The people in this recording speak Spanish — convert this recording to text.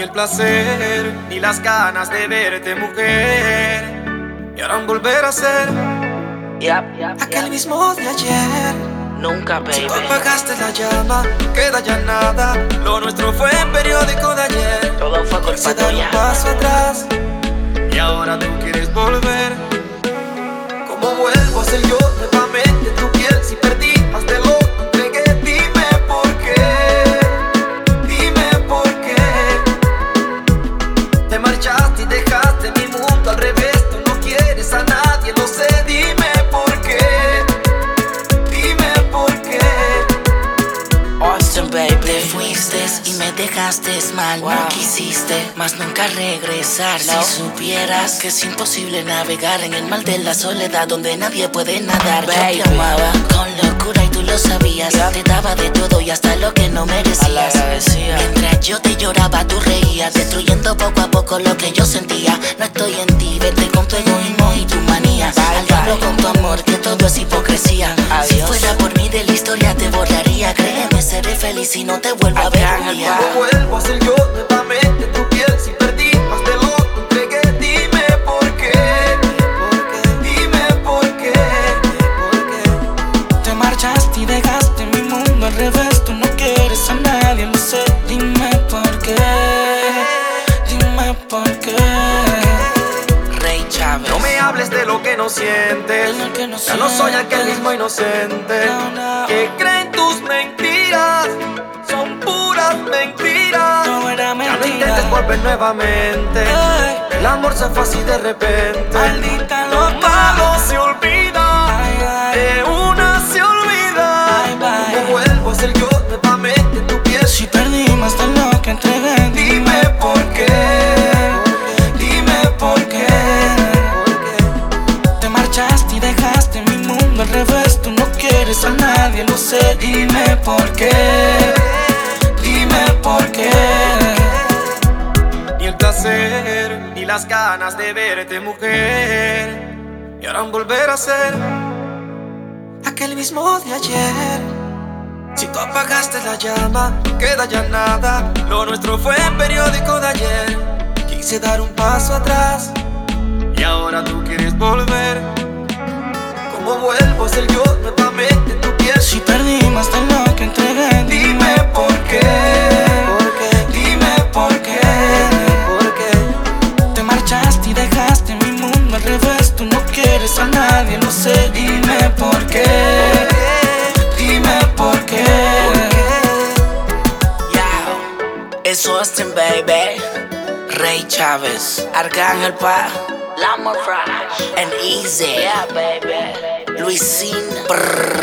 el placer, ni las ganas de verte, mujer. Y ahora volver a ser aquel mismo de ayer. Nunca, Si baby. tú apagaste la llama, no queda ya nada. Lo nuestro fue en periódico de ayer. Todo fue culpa Quise dar un tuya. paso atrás y ahora tú quieres volver. ¿Cómo vuelvo a ser yo nuevamente tu piel si perdí más de lo que entregué? Dime por qué, dime por qué. Te marchaste y dejaste mi mundo al revés. Tú no quieres a nadie, lo sé. Dime por qué, dime por qué. Austin, baby. Te fuiste y me dejaste mal, no quisiste más nunca regresar. No. Si supieras que es imposible navegar en el mar de la soledad donde nadie puede nadar. Baby. Yo te amaba con locura y tú lo sabías. Te daba de todo y hasta lo que no merecías. Agradecía. Mientras yo te lloraba, tú reías, destruyendo poco a poco lo que yo sentía. No estoy en ti, vete con tu egoísmo y tu manía. Bye, Al diablo bye. con tu amor, que todo es hipocresía. Si Adiós. fuera por mí de la historia te borraría. Créeme, seré feliz y no te vuelvo a ver un día. ¿Cómo vuelvo a ser yo nuevamente tu piel si perdí más de lo que entregué? Dime por qué, dime por qué. Te marchaste y dejaste mi mundo al revés. Tú no quieres a nadie, lo sé. Dime por qué, dime por qué. Rey Chávez. No me hables de lo que no sientes. De lo que no Ya no soy aquel sientes. mismo inocente No, no. que creen tus mentiras. Son puras mentiras. No era Ya no mentira. intentes volver nuevamente. Ay. El amor se fue así de repente. Maldita Lo loca. malo se olvida. Ay, ay. De una se olvida. Ay, bye. ¿Cómo vuelvo a ser yo nuevamente tu piel? Si perdí más de lo que entregué, Dime por qué, dime por qué. te marchaste y dejaste mi mundo al revés. Tú no quieres a nadie, lo sé. Dime por qué, dime por qué. Ni el placer, ni las ganas de verte, mujer. Y ahora volver a ser aquel mismo de ayer. Si tú apagaste la llama, no queda ya nada. Lo nuestro fue en periódico de ayer. Quise dar un paso atrás y ahora tú quieres volver. ¿Cómo vuelvo a ser yo nuevamente tu piel? Si perdí más de lo que entregué, Dime por qué, dime por qué, te marchaste y dejaste mi mundo al revés. Tú no quieres a nadie, lo sé. Dime por qué, dime por qué. Es Austin, baby. Rey Chávez. Arcángel Pa. Lamar Fresh And Easy. Yeah, baby. Luisín. Brrr.